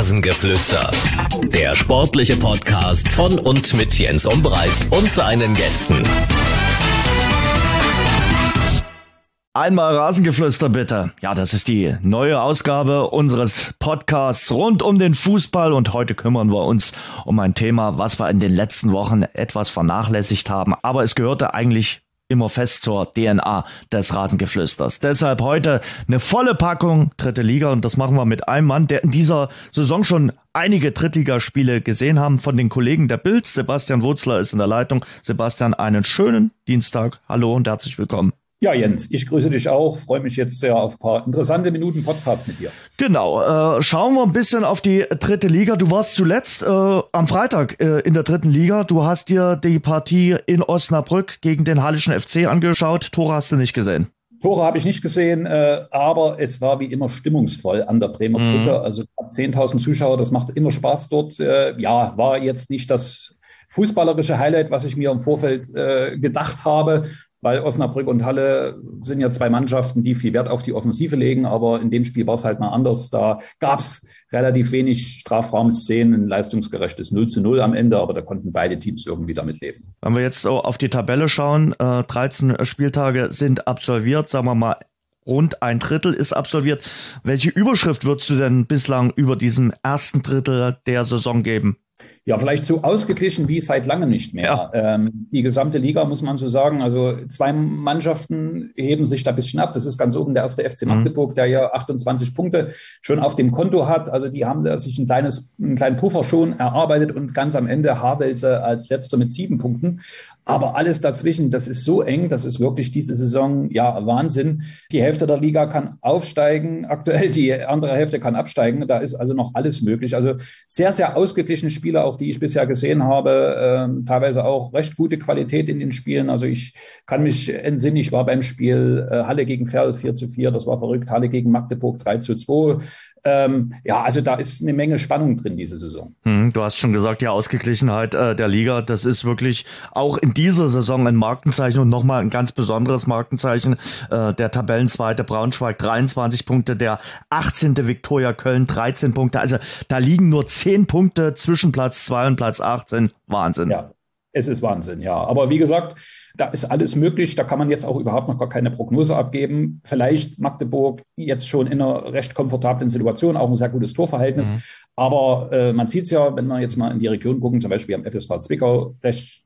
Rasengeflüster. Der sportliche Podcast von und mit Jens Umbreit und seinen Gästen. Einmal Rasengeflüster bitte. Ja, das ist die neue Ausgabe unseres Podcasts rund um den Fußball und heute kümmern wir uns um ein Thema, was wir in den letzten Wochen etwas vernachlässigt haben, aber es gehörte eigentlich immer fest zur DNA des Rasengeflüsters. Deshalb heute eine volle Packung dritte Liga und das machen wir mit einem Mann, der in dieser Saison schon einige Drittligaspiele gesehen haben von den Kollegen der Bild. Sebastian Wurzler ist in der Leitung. Sebastian, einen schönen Dienstag. Hallo und herzlich willkommen. Ja, Jens, ich grüße dich auch. Freue mich jetzt sehr auf ein paar interessante Minuten Podcast mit dir. Genau. Schauen wir ein bisschen auf die dritte Liga. Du warst zuletzt am Freitag in der dritten Liga. Du hast dir die Partie in Osnabrück gegen den Hallischen FC angeschaut. Tore hast du nicht gesehen. Tore habe ich nicht gesehen, aber es war wie immer stimmungsvoll an der Bremer Brücke. Also 10.000 Zuschauer, das macht immer Spaß dort. Ja, war jetzt nicht das fußballerische Highlight, was ich mir im Vorfeld gedacht habe, weil Osnabrück und Halle sind ja zwei Mannschaften, die viel Wert auf die Offensive legen. Aber in dem Spiel war es halt mal anders. Da gab es relativ wenig Strafraumszenen, ein leistungsgerechtes 0:0 am Ende. Aber da konnten beide Teams irgendwie damit leben. Wenn wir jetzt so auf die Tabelle schauen, 13 Spieltage sind absolviert, sagen wir mal, rund ein Drittel ist absolviert. Welche Überschrift würdest du denn bislang über diesen ersten Drittel der Saison geben? Ja, vielleicht so ausgeglichen wie seit langem nicht mehr. Ja. Die gesamte Liga, muss man so sagen, also zwei Mannschaften heben sich da ein bisschen ab. Das ist ganz oben der erste FC Magdeburg, der ja 28 Punkte schon auf dem Konto hat. Also die haben da sich einen kleinen Puffer schon erarbeitet und ganz am Ende Havelse als Letzter mit 7 Punkten. Aber alles dazwischen, das ist so eng, das ist wirklich diese Saison, ja, Wahnsinn. Die Hälfte der Liga kann aufsteigen, aktuell die andere Hälfte kann absteigen. Da ist also noch alles möglich. Also sehr, sehr ausgeglichene Spiele, auch die ich bisher gesehen habe, teilweise auch recht gute Qualität in den Spielen. Also ich kann mich entsinnen, ich war beim Spiel Halle gegen Ferl 4:4, das war verrückt, Halle gegen Magdeburg 3:2. Ja, also da ist eine Menge Spannung drin diese Saison. Du hast schon gesagt, die Ausgeglichenheit der Liga, das ist wirklich auch in dieser Saison ein Markenzeichen und nochmal ein ganz besonderes Markenzeichen. Der Tabellenzweite Braunschweig 23 Punkte, der 18. Viktoria Köln 13 Punkte. Also da liegen nur 10 Punkte zwischen Platz 2 und Platz 18. Wahnsinn. Ja, es ist Wahnsinn, ja. Aber wie gesagt, da ist alles möglich. Da kann man jetzt auch überhaupt noch gar keine Prognose abgeben. Vielleicht Magdeburg jetzt schon in einer recht komfortablen Situation, auch ein sehr gutes Torverhältnis. Aber man sieht es ja, wenn wir jetzt mal in die Region gucken, zum Beispiel am FSV Zwickau, recht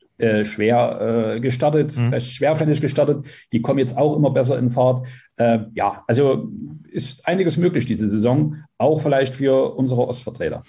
schwer gestartet, recht schwerfällig gestartet. Die kommen jetzt auch immer besser in Fahrt. Ja, also ist einiges möglich diese Saison, auch vielleicht für unsere Ostvertreter.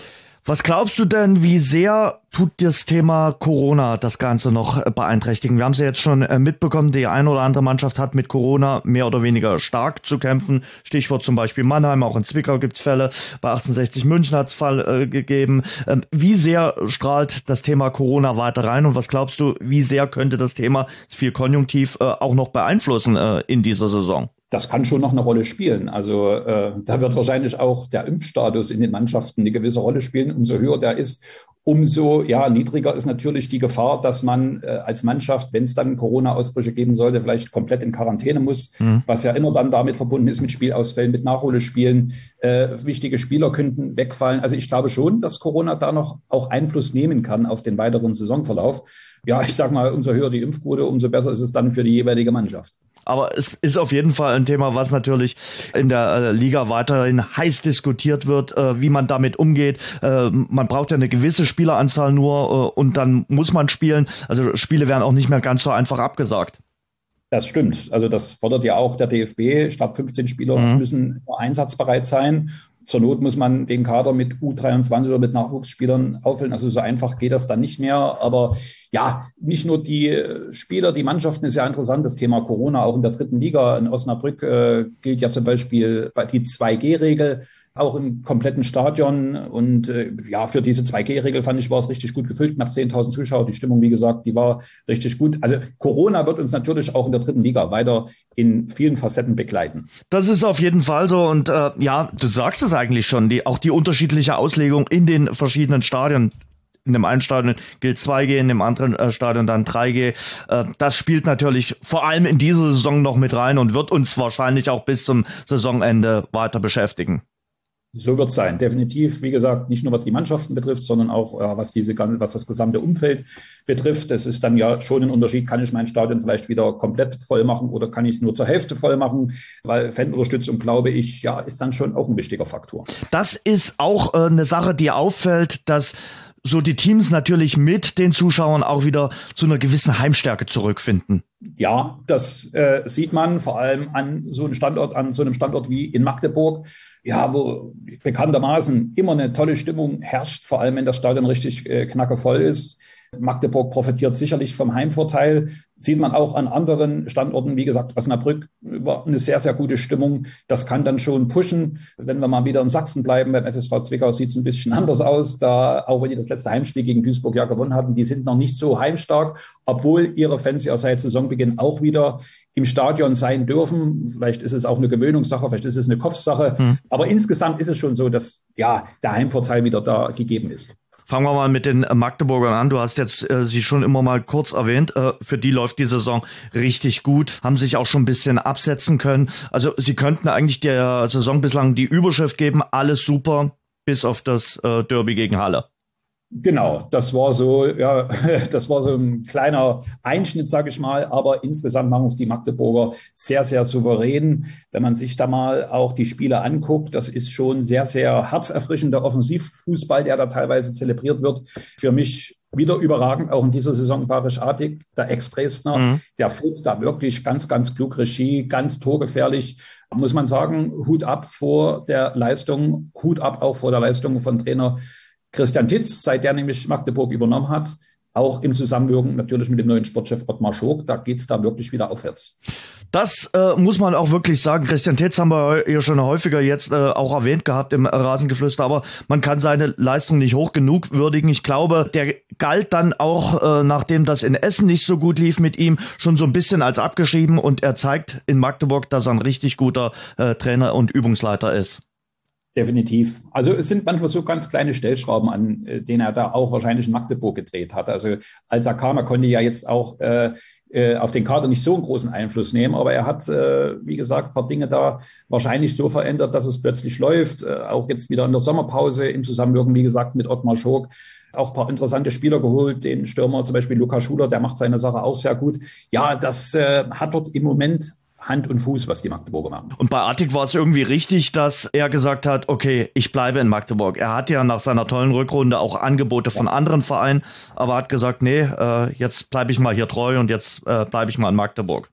Was glaubst du denn, wie sehr tut das Thema Corona das Ganze noch beeinträchtigen? Wir haben es ja jetzt schon mitbekommen, die eine oder andere Mannschaft hat mit Corona mehr oder weniger stark zu kämpfen. Stichwort zum Beispiel Mannheim, auch in Zwickau gibt es Fälle, bei 1860 München hat es Fall gegeben. Wie sehr strahlt das Thema Corona weiter rein und was glaubst du, wie sehr könnte das Thema, viel Konjunktiv, auch noch beeinflussen in dieser Saison? Das kann schon noch eine Rolle spielen. Also da wird wahrscheinlich auch der Impfstatus in den Mannschaften eine gewisse Rolle spielen. Umso höher der ist, umso niedriger ist natürlich die Gefahr, dass man als Mannschaft, wenn es dann Corona-Ausbrüche geben sollte, vielleicht komplett in Quarantäne muss, was ja immer dann damit verbunden ist mit Spielausfällen, mit Nachholspielen. Wichtige Spieler könnten wegfallen. Also ich glaube schon, dass Corona da noch auch Einfluss nehmen kann auf den weiteren Saisonverlauf. Ja, ich sag mal, umso höher die Impfquote, umso besser ist es dann für die jeweilige Mannschaft. Aber es ist auf jeden Fall ein Thema, was natürlich in der Liga weiterhin heiß diskutiert wird, wie man damit umgeht. Man braucht ja eine gewisse Spieleranzahl nur und dann muss man spielen. Also Spiele werden auch nicht mehr ganz so einfach abgesagt. Das stimmt. Also das fordert ja auch der DFB. Statt 15 Spieler müssen einsatzbereit sein. Zur Not muss man den Kader mit U23 oder mit Nachwuchsspielern auffüllen. Also so einfach geht das dann nicht mehr. Aber ja, nicht nur die Spieler, die Mannschaften ist ja interessant, das Thema Corona. Auch in der dritten Liga in Osnabrück gilt ja zum Beispiel die 2G-Regel, auch im kompletten Stadion. Und ja, für diese 2G-Regel fand ich, war es richtig gut gefüllt. Knapp 10.000 Zuschauer. Die Stimmung, wie gesagt, die war richtig gut. Also Corona wird uns natürlich auch in der dritten Liga weiter in vielen Facetten begleiten. Das ist auf jeden Fall so. Und ja, du sagst es eigentlich schon, auch die unterschiedliche Auslegung in den verschiedenen Stadien. In dem einen Stadion gilt 2G, in dem anderen Stadion dann 3G. Das spielt natürlich vor allem in dieser Saison noch mit rein und wird uns wahrscheinlich auch bis zum Saisonende weiter beschäftigen. So wird es sein, definitiv. Wie gesagt, nicht nur was die Mannschaften betrifft, sondern auch was das gesamte Umfeld betrifft. Es ist dann ja schon ein Unterschied, kann ich mein Stadion vielleicht wieder komplett voll machen oder kann ich es nur zur Hälfte voll machen, weil Fanunterstützung, glaube ich, ja, ist dann schon auch ein wichtiger Faktor. Das ist auch eine Sache, die auffällt, dass so die Teams natürlich mit den Zuschauern auch wieder zu einer gewissen Heimstärke zurückfinden. Ja, das sieht man vor allem an so einem Standort wie in Magdeburg, ja, wo bekanntermaßen immer eine tolle Stimmung herrscht, vor allem wenn das Stadion richtig knackevoll ist. Magdeburg profitiert sicherlich vom Heimvorteil. Sieht man auch an anderen Standorten. Wie gesagt, Osnabrück war eine sehr, sehr gute Stimmung. Das kann dann schon pushen. Wenn wir mal wieder in Sachsen bleiben, beim FSV Zwickau sieht es ein bisschen anders aus. Da, auch wenn die das letzte Heimspiel gegen Duisburg ja gewonnen hatten, die sind noch nicht so heimstark, obwohl ihre Fans ja seit Saisonbeginn auch wieder im Stadion sein dürfen. Vielleicht ist es auch eine Gewöhnungssache, vielleicht ist es eine Kopfsache. Aber insgesamt ist es schon so, dass ja der Heimvorteil wieder da gegeben ist. Fangen wir mal mit den Magdeburgern an. Du hast jetzt sie schon immer mal kurz erwähnt. Für die läuft die Saison richtig gut, haben sich auch schon ein bisschen absetzen können. Also sie könnten eigentlich der Saison bislang die Überschrift geben, alles super, bis auf das Derby gegen Halle. Genau, das war so ein kleiner Einschnitt, sage ich mal, aber insgesamt machen es die Magdeburger sehr, sehr souverän. Wenn man sich da mal auch die Spiele anguckt, das ist schon sehr, sehr herzerfrischender Offensivfußball, der da teilweise zelebriert wird. Für mich wieder überragend, auch in dieser Saison Barisch Atik, der Ex-Dresdner, der führt da wirklich ganz, ganz klug Regie, ganz torgefährlich. Muss man sagen, Hut ab vor der Leistung, Hut ab auch vor der Leistung von Trainer Christian Titz, seit der nämlich Magdeburg übernommen hat, auch im Zusammenwirken natürlich mit dem neuen Sportchef Ottmar Schog, da geht's da wirklich wieder aufwärts. Das muss man auch wirklich sagen. Christian Titz haben wir ja schon häufiger jetzt auch erwähnt gehabt im Rasengeflüster, aber man kann seine Leistung nicht hoch genug würdigen. Ich glaube, der galt dann auch, nachdem das in Essen nicht so gut lief mit ihm, schon so ein bisschen als abgeschrieben und er zeigt in Magdeburg, dass er ein richtig guter Trainer und Übungsleiter ist. Definitiv. Also es sind manchmal so ganz kleine Stellschrauben, an denen er da auch wahrscheinlich in Magdeburg gedreht hat. Also als er kam, er konnte ja jetzt auch auf den Kader nicht so einen großen Einfluss nehmen, aber er hat, wie gesagt, ein paar Dinge da wahrscheinlich so verändert, dass es plötzlich läuft. Auch jetzt wieder in der Sommerpause im Zusammenwirken, wie gesagt, mit Ottmar Schog. Auch ein paar interessante Spieler geholt, den Stürmer zum Beispiel Lukas Schuler, der macht seine Sache auch sehr gut. Ja, das hat dort im Moment Hand und Fuß, was die Magdeburger machen. Und bei Atik war es irgendwie richtig, dass er gesagt hat, okay, ich bleibe in Magdeburg. Er hat ja nach seiner tollen Rückrunde auch Angebote von anderen Vereinen, aber hat gesagt, nee, jetzt bleibe ich mal hier treu und jetzt bleibe ich mal in Magdeburg.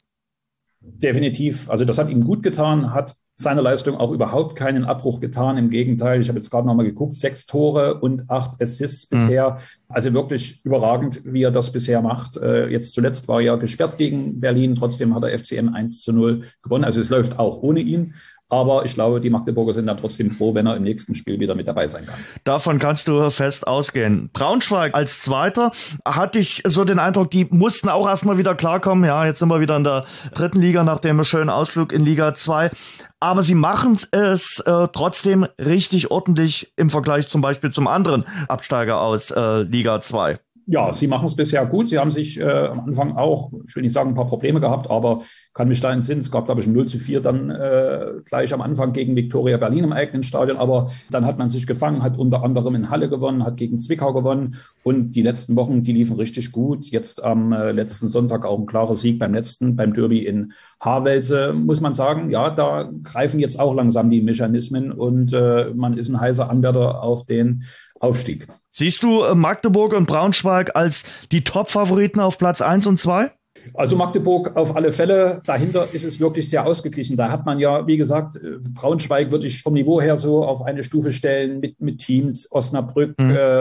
Definitiv. Also das hat ihm gut getan, hat seiner Leistung auch überhaupt keinen Abbruch getan. Im Gegenteil, ich habe jetzt gerade nochmal geguckt, 6 Tore und 8 Assists bisher. Also wirklich überragend, wie er das bisher macht. Jetzt zuletzt war er gesperrt gegen Berlin. Trotzdem hat der FCM 1-0 gewonnen. Also es läuft auch ohne ihn. Aber ich glaube, die Magdeburger sind dann trotzdem froh, wenn er im nächsten Spiel wieder mit dabei sein kann. Davon kannst du fest ausgehen. Braunschweig als Zweiter hatte ich so den Eindruck, die mussten auch erstmal wieder klarkommen. Ja, jetzt sind wir wieder in der 3. Liga nach dem schönen Ausflug in Liga 2. Aber sie machen es trotzdem richtig ordentlich im Vergleich zum Beispiel zum anderen Absteiger aus Liga 2. Ja, sie machen es bisher gut. Sie haben sich am Anfang auch, ich will nicht sagen, ein paar Probleme gehabt, aber kann mich da entsinnen. Es gab, glaube ich, ein 0-4 dann gleich am Anfang gegen Viktoria Berlin im eigenen Stadion. Aber dann hat man sich gefangen, hat unter anderem in Halle gewonnen, hat gegen Zwickau gewonnen. Und die letzten Wochen, die liefen richtig gut. Jetzt am letzten Sonntag auch ein klarer Sieg beim Derby in Havelze. Muss man sagen, ja, da greifen jetzt auch langsam die Mechanismen und man ist ein heißer Anwärter auf den Aufstieg. Siehst du Magdeburg und Braunschweig als die Top-Favoriten auf Platz 1 und 2? Also Magdeburg auf alle Fälle. Dahinter ist es wirklich sehr ausgeglichen. Da hat man ja, wie gesagt, Braunschweig würde ich vom Niveau her so auf eine Stufe stellen mit Teams, Osnabrück,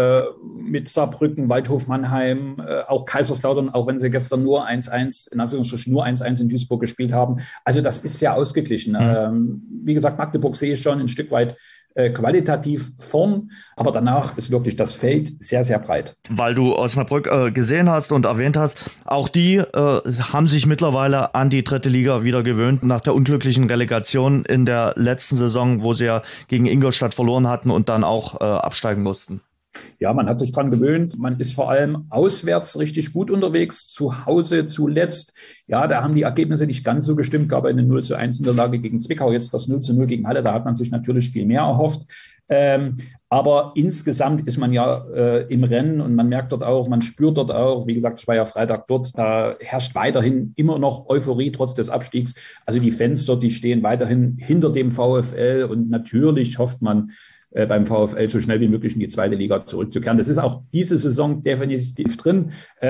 mit Saarbrücken, Waldhof Mannheim, auch Kaiserslautern, auch wenn sie gestern nur 1-1, in Anführungsstrichen nur 1-1 in Duisburg gespielt haben. Also das ist sehr ausgeglichen. Wie gesagt, Magdeburg sehe ich schon ein Stück weit qualitativ vorn, aber danach ist wirklich das Feld sehr, sehr breit. Weil du Osnabrück gesehen hast und erwähnt hast, auch die haben sich mittlerweile an die 3. Liga wieder gewöhnt, nach der unglücklichen Relegation in der letzten Saison, wo sie ja gegen Ingolstadt verloren hatten und dann auch absteigen mussten. Ja, man hat sich dran gewöhnt. Man ist vor allem auswärts richtig gut unterwegs. Zu Hause zuletzt, ja, da haben die Ergebnisse nicht ganz so gestimmt. Gab eine 0:1 Niederlage gegen Zwickau, jetzt das 0:0 gegen Halle. Da hat man sich natürlich viel mehr erhofft. Aber insgesamt ist man ja im Rennen und man merkt dort auch, man spürt dort auch, wie gesagt, ich war ja Freitag dort, da herrscht weiterhin immer noch Euphorie trotz des Abstiegs. Also die Fans dort, die stehen weiterhin hinter dem VfL und natürlich hofft man, beim VfL so schnell wie möglich in die zweite Liga zurückzukehren. Das ist auch diese Saison definitiv drin.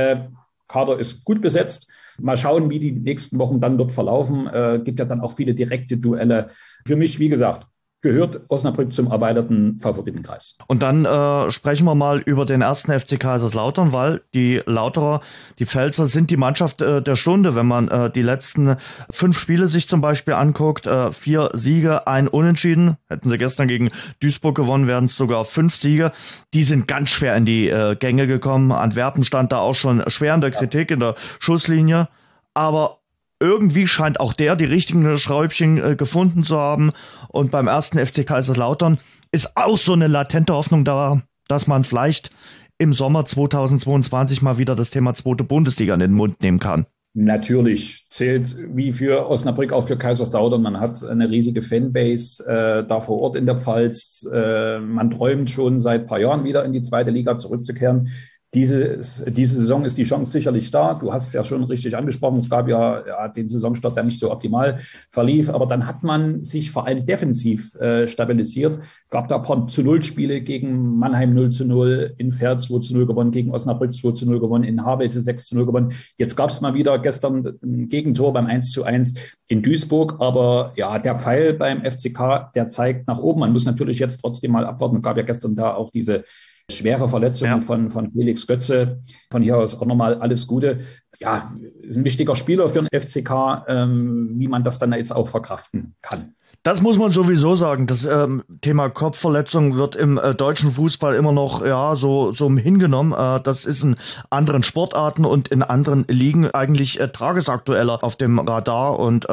Kader ist gut besetzt. Mal schauen, wie die nächsten Wochen dann dort verlaufen. Gibt ja dann auch viele direkte Duelle. Für mich, wie gesagt, gehört Osnabrück zum erweiterten Favoritenkreis. Und dann sprechen wir mal über den ersten FC Kaiserslautern, weil die Lauterer, die Pfälzer sind die Mannschaft der Stunde, wenn man die letzten 5 Spiele sich zum Beispiel anguckt. 4 Siege, 1 Unentschieden. Hätten sie gestern gegen Duisburg gewonnen, wären es sogar 5 Siege. Die sind ganz schwer in die Gänge gekommen. Antwerpen stand da auch schon schwer in der Kritik, in der Schusslinie. Aber irgendwie scheint auch der die richtigen Schräubchen gefunden zu haben. Und beim ersten FC Kaiserslautern ist auch so eine latente Hoffnung da, dass man vielleicht im Sommer 2022 mal wieder das Thema zweite Bundesliga in den Mund nehmen kann. Natürlich zählt wie für Osnabrück auch für Kaiserslautern. Man hat eine riesige Fanbase da vor Ort in der Pfalz. Man träumt schon seit ein paar Jahren wieder in die zweite Liga zurückzukehren. Diese Saison ist die Chance sicherlich da. Du hast es ja schon richtig angesprochen. Es gab ja den Saisonstart, der nicht so optimal verlief. Aber dann hat man sich vor allem defensiv stabilisiert. Gab da ein paar 0:0-Spiele gegen Mannheim 0:0, in Pferd 2:0 gewonnen, gegen Osnabrück 2:0 gewonnen, in Havelse 6:0 gewonnen. Jetzt gab es mal wieder gestern ein Gegentor beim 1:1 in Duisburg. Aber ja, der Pfeil beim FCK, der zeigt nach oben. Man muss natürlich jetzt trotzdem mal abwarten. Es gab ja gestern da auch diese schwere Verletzungen von Felix Götze. Von hier aus auch nochmal alles Gute. Ja, ist ein wichtiger Spieler für den FCK, wie man das dann jetzt auch verkraften kann. Das muss man sowieso sagen. Das Thema Kopfverletzung wird im deutschen Fußball immer noch so hingenommen. Das ist in anderen Sportarten und in anderen Ligen eigentlich tagesaktueller auf dem Radar. Und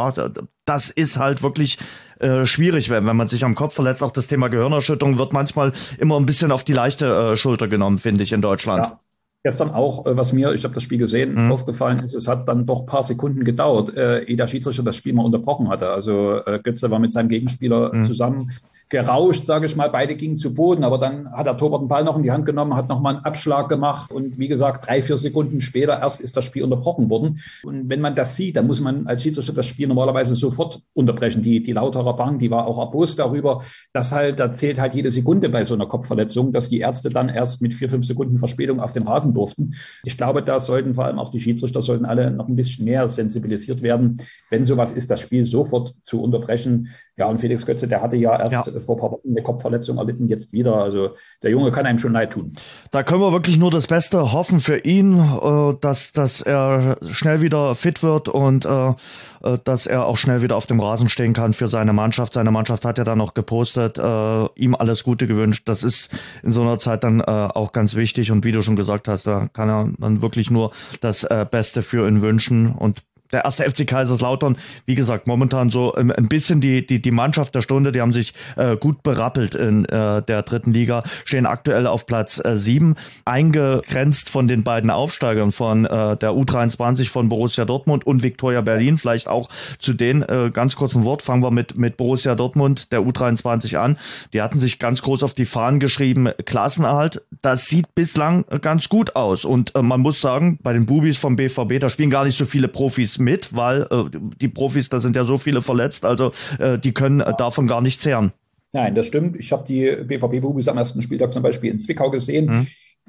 das ist halt wirklich schwierig, wenn man sich am Kopf verletzt. Auch das Thema Gehirnerschütterung wird manchmal immer ein bisschen auf die leichte Schulter genommen, finde ich, in Deutschland. Ja. Gestern auch, ich habe das Spiel gesehen, aufgefallen ist, es hat dann doch ein paar Sekunden gedauert, ehe der Schiedsrichter das Spiel mal unterbrochen hatte. Also Götze war mit seinem Gegenspieler zusammen gerauscht, sage ich mal, beide gingen zu Boden, aber dann hat der Torwart den Ball noch in die Hand genommen, hat nochmal einen Abschlag gemacht und wie gesagt, 3-4 Sekunden später erst ist das Spiel unterbrochen worden. Und wenn man das sieht, dann muss man als Schiedsrichter das Spiel normalerweise sofort unterbrechen. Die Lauterer Bank, die war auch erbost darüber, dass da zählt halt jede Sekunde bei so einer Kopfverletzung, dass die Ärzte dann erst mit 4-5 Sekunden Verspätung auf den Rasen durften. Ich glaube, da sollten vor allem auch die Schiedsrichter sollten alle noch ein bisschen mehr sensibilisiert werden, wenn sowas ist, das Spiel sofort zu unterbrechen. Ja, und Felix Götze, der hatte ja erst vor ein paar Wochen eine Kopfverletzung erlitten, jetzt wieder. Also der Junge kann einem schon leid tun. Da können wir wirklich nur das Beste hoffen für ihn, dass er schnell wieder fit wird und dass er auch schnell wieder auf dem Rasen stehen kann für seine Mannschaft. Seine Mannschaft hat ja dann noch gepostet, ihm alles Gute gewünscht. Das ist in so einer Zeit dann auch ganz wichtig. Und wie du schon gesagt hast, da kann er dann wirklich nur das Beste für ihn wünschen. Und der erste FC Kaiserslautern, wie gesagt, momentan so ein bisschen die Mannschaft der Stunde, die haben sich gut berappelt in der dritten Liga, stehen aktuell auf Platz 7, eingegrenzt von den beiden Aufsteigern von der U23 von Borussia Dortmund und Viktoria Berlin. Vielleicht auch zu denen ganz kurz ein Wort. Fangen wir mit Borussia Dortmund, der U23 an. Die hatten sich ganz groß auf die Fahnen geschrieben, Klassenerhalt. Das sieht bislang ganz gut aus. Und man muss sagen, bei den Bubis vom BVB, da spielen gar nicht so viele Profis mit, weil die Profis, da sind ja so viele verletzt, also die können davon gar nicht zehren. Nein, das stimmt. Ich habe die BVB-Bubis am ersten Spieltag zum Beispiel in Zwickau gesehen.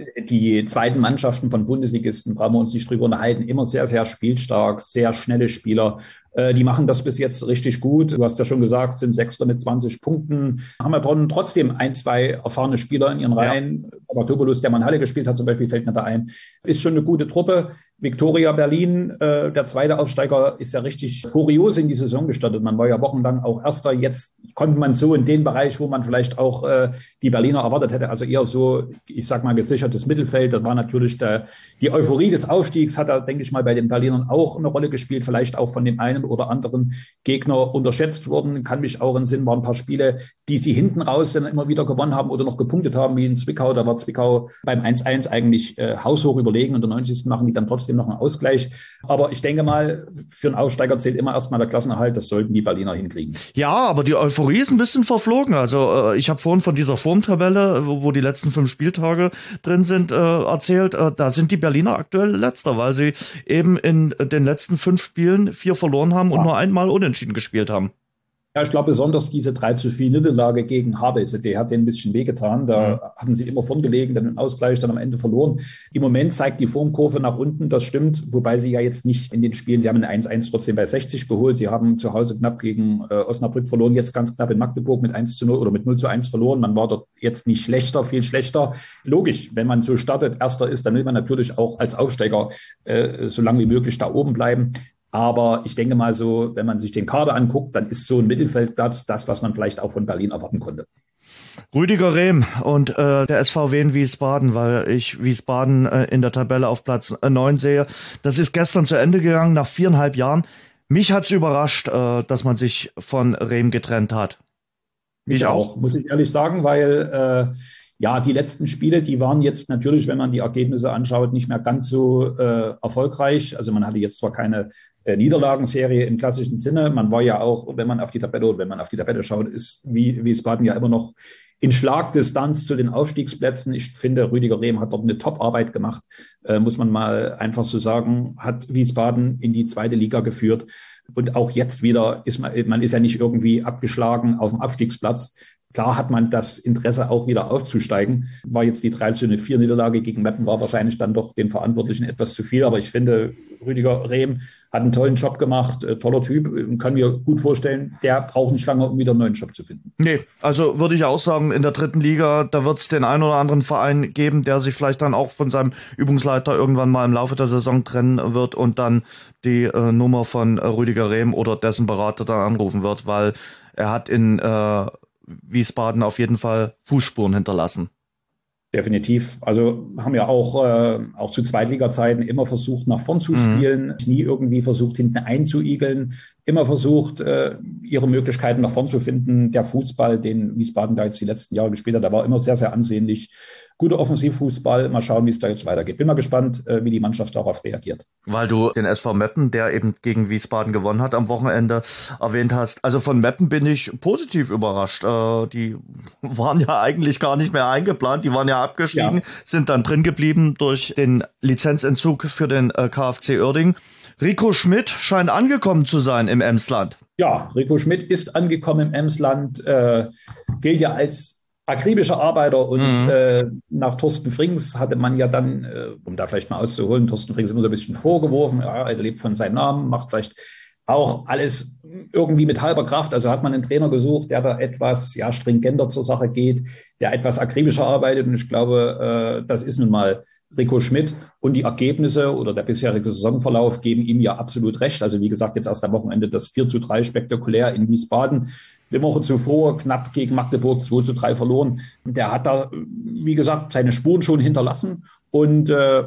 Die zweiten Mannschaften von Bundesligisten, brauchen wir uns nicht drüber unterhalten, immer sehr, sehr spielstark, sehr schnelle Spieler. Die machen das bis jetzt richtig gut. Du hast ja schon gesagt, sind Sechster mit 20 Punkten. Haben wir trotzdem 1-2 erfahrene Spieler in ihren Reihen. Aber Topoulos, der mal in Halle gespielt hat, zum Beispiel, fällt mir da ein. Ist schon eine gute Truppe. Viktoria Berlin, der zweite Aufsteiger, ist ja richtig furios in die Saison gestartet. Man war ja wochenlang auch Erster. Jetzt kommt man so in den Bereich, wo man vielleicht auch die Berliner erwartet hätte. Also eher so, ich sag mal, gesichertes Mittelfeld. Das war natürlich die Euphorie des Aufstiegs, hat da, denke ich mal, bei den Berlinern auch eine Rolle gespielt. Vielleicht auch von dem einen oder anderen Gegner unterschätzt worden. Kann mich auch in Sinn, waren ein paar Spiele, die sie hinten raus dann immer wieder gewonnen haben oder noch gepunktet haben, wie in Zwickau. Da war Zwickau beim 1-1 eigentlich haushoch überlegen und der 90. machen die dann trotzdem noch einen Ausgleich. Aber ich denke mal, für einen Aufsteiger zählt immer erstmal der Klassenerhalt. Das sollten die Berliner hinkriegen. Ja, aber die Euphorie ist ein bisschen verflogen. Also ich habe vorhin von dieser Formtabelle, wo die letzten 5 Spieltage drin sind, erzählt. Da sind die Berliner aktuell Letzter, weil sie eben in den letzten 5 Spielen 4 verloren haben und nur einmal unentschieden gespielt haben. Ja, ich glaube besonders diese 3-4 Niederlage gegen HBCD hat denen ein bisschen wehgetan. Da hatten sie immer vorn gelegen, dann einen Ausgleich, dann am Ende verloren. Im Moment zeigt die Formkurve nach unten, das stimmt, wobei sie ja jetzt nicht in den Spielen, sie haben ein 1-1 trotzdem bei 60 geholt, sie haben zu Hause knapp gegen Osnabrück verloren, jetzt ganz knapp in Magdeburg mit 1-0 oder mit 0-1 verloren. Man war dort jetzt nicht schlechter, viel schlechter. Logisch, wenn man so startet, Erster ist, dann will man natürlich auch als Aufsteiger so lange wie möglich da oben bleiben. Aber ich denke mal so, wenn man sich den Kader anguckt, dann ist so ein Mittelfeldplatz das, was man vielleicht auch von Berlin erwarten konnte. Rüdiger Rehm und der SVW in Wiesbaden, weil ich Wiesbaden in der Tabelle auf Platz 9 sehe. Das ist gestern zu Ende gegangen, nach 4,5 Jahren. Mich hat's überrascht, dass man sich von Rehm getrennt hat. Mich auch, muss ich ehrlich sagen, weil die letzten Spiele, die waren jetzt natürlich, wenn man die Ergebnisse anschaut, nicht mehr ganz so erfolgreich. Also man hatte jetzt zwar keine Niederlagenserie im klassischen Sinne. Man war ja auch, wenn man auf die Tabelle schaut, ist Wiesbaden ja immer noch in Schlagdistanz zu den Aufstiegsplätzen. Ich finde, Rüdiger Rehm hat dort eine Top-Arbeit gemacht, muss man mal einfach so sagen, hat Wiesbaden in die 2. Liga geführt. Und auch jetzt wieder man ist ja nicht irgendwie abgeschlagen auf dem Abstiegsplatz. Klar hat man das Interesse, auch wieder aufzusteigen. War jetzt die 3-4 Niederlage gegen Meppen, war wahrscheinlich dann doch den Verantwortlichen etwas zu viel. Aber ich finde, Rüdiger Rehm hat einen tollen Job gemacht, toller Typ. Kann mir gut vorstellen, der braucht nicht lange, um wieder einen neuen Job zu finden. Nee, also würde ich auch sagen, in der 3. Liga, da wird es den einen oder anderen Verein geben, der sich vielleicht dann auch von seinem Übungsleiter irgendwann mal im Laufe der Saison trennen wird und dann die Nummer von Rüdiger Rehm oder dessen Berater dann anrufen wird, weil er hat in Wiesbaden auf jeden Fall Fußspuren hinterlassen. Definitiv. Also haben ja auch zu Zweitliga-Zeiten immer versucht, nach vorn zu spielen, nie irgendwie versucht, hinten einzuigeln, immer versucht, ihre Möglichkeiten nach vorn zu finden. Der Fußball, den Wiesbaden da jetzt die letzten Jahre gespielt hat, der war immer sehr, sehr ansehnlich. Guter Offensivfußball. Mal schauen, wie es da jetzt weitergeht. Bin mal gespannt, wie die Mannschaft darauf reagiert. Weil du den SV Meppen, der eben gegen Wiesbaden gewonnen hat am Wochenende, erwähnt hast. Also von Meppen bin ich positiv überrascht. Die waren ja eigentlich gar nicht mehr eingeplant. Die waren ja abgestiegen, sind dann drin geblieben durch den Lizenzentzug für den KfC Uerdingen. Rico Schmidt scheint angekommen zu sein im Emsland. Ja, Rico Schmidt ist angekommen im Emsland, gilt ja als akribischer Arbeiter und nach Thorsten Frings hatte man ja dann, um da vielleicht mal auszuholen, Thorsten Frings immer so ein bisschen vorgeworfen, ja, er lebt von seinem Namen, macht vielleicht auch alles irgendwie mit halber Kraft. Also hat man einen Trainer gesucht, der da etwas stringenter zur Sache geht, der etwas akribischer arbeitet und ich glaube, das ist nun mal Rico Schmidt und die Ergebnisse oder der bisherige Saisonverlauf geben ihm ja absolut recht. Also wie gesagt, jetzt erst am Wochenende das 4-3 spektakulär in Wiesbaden. Die Woche zuvor knapp gegen Magdeburg 2-3 verloren. Der hat da, wie gesagt, seine Spuren schon hinterlassen. Und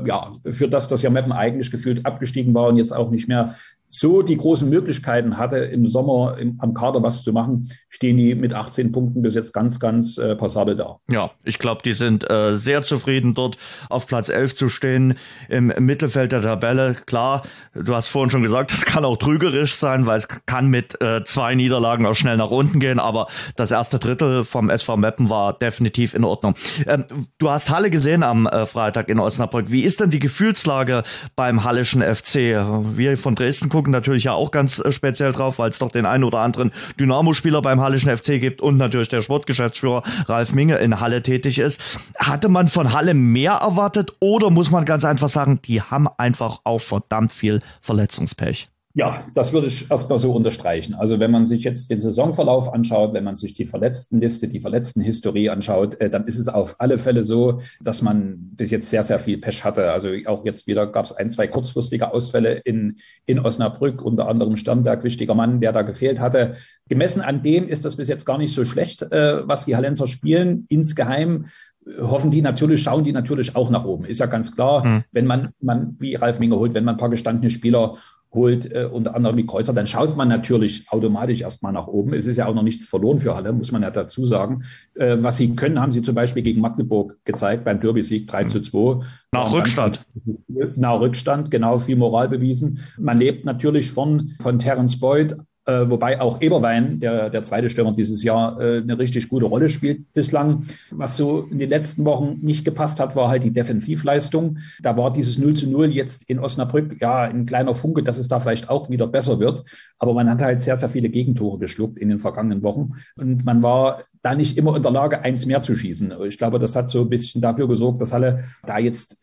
für das ja Meppen eigentlich gefühlt abgestiegen war und jetzt auch nicht mehr so die großen Möglichkeiten hatte, im Sommer am Kader was zu machen, stehen die mit 18 Punkten bis jetzt ganz, ganz passabel da. Ja, ich glaube, die sind sehr zufrieden, dort auf Platz 11 zu stehen, im Mittelfeld der Tabelle. Klar, du hast vorhin schon gesagt, das kann auch trügerisch sein, weil es kann mit 2 Niederlagen auch schnell nach unten gehen, aber das erste Drittel vom SV Meppen war definitiv in Ordnung. Du hast Halle gesehen am Freitag in Osnabrück. Wie ist denn die Gefühlslage beim Hallischen FC? Wir von Dresden gucken natürlich ja auch ganz speziell drauf, weil es doch den einen oder anderen Dynamo-Spieler beim Hallischen FC gibt und natürlich der Sportgeschäftsführer Ralf Minge in Halle tätig ist. Hatte man von Halle mehr erwartet oder muss man ganz einfach sagen, die haben einfach auch verdammt viel Verletzungspech? Ja, das würde ich erstmal so unterstreichen. Also wenn man sich jetzt den Saisonverlauf anschaut, wenn man sich die Verletztenliste, die Verletztenhistorie anschaut, dann ist es auf alle Fälle so, dass man bis jetzt sehr, sehr viel Pech hatte. Also auch jetzt wieder gab es 1, 2 kurzfristige Ausfälle in Osnabrück, unter anderem Sternberg, wichtiger Mann, der da gefehlt hatte. Gemessen an dem ist das bis jetzt gar nicht so schlecht, was die Hallenser spielen. Insgeheim schauen die natürlich auch nach oben. Ist ja ganz klar, wenn man, wie Ralf Minge holt, wenn man ein paar gestandene Spieler holt, unter anderem wie Kreuzer, dann schaut man natürlich automatisch erstmal nach oben. Es ist ja auch noch nichts verloren für Halle, muss man ja dazu sagen. Was sie können, haben sie zum Beispiel gegen Magdeburg gezeigt, beim Derby-Sieg 3:2. Nach Rückstand. Nach Rückstand, genau, viel Moral bewiesen. Man lebt natürlich von Terence Boyd, wobei auch Eberwein, der zweite Stürmer dieses Jahr, eine richtig gute Rolle spielt bislang. Was so in den letzten Wochen nicht gepasst hat, war halt die Defensivleistung. Da war dieses 0:0 jetzt in Osnabrück ja ein kleiner Funke, dass es da vielleicht auch wieder besser wird. Aber man hat halt sehr, sehr viele Gegentore geschluckt in den vergangenen Wochen. Und man war da nicht immer in der Lage, eins mehr zu schießen. Ich glaube, das hat so ein bisschen dafür gesorgt, dass Halle da jetzt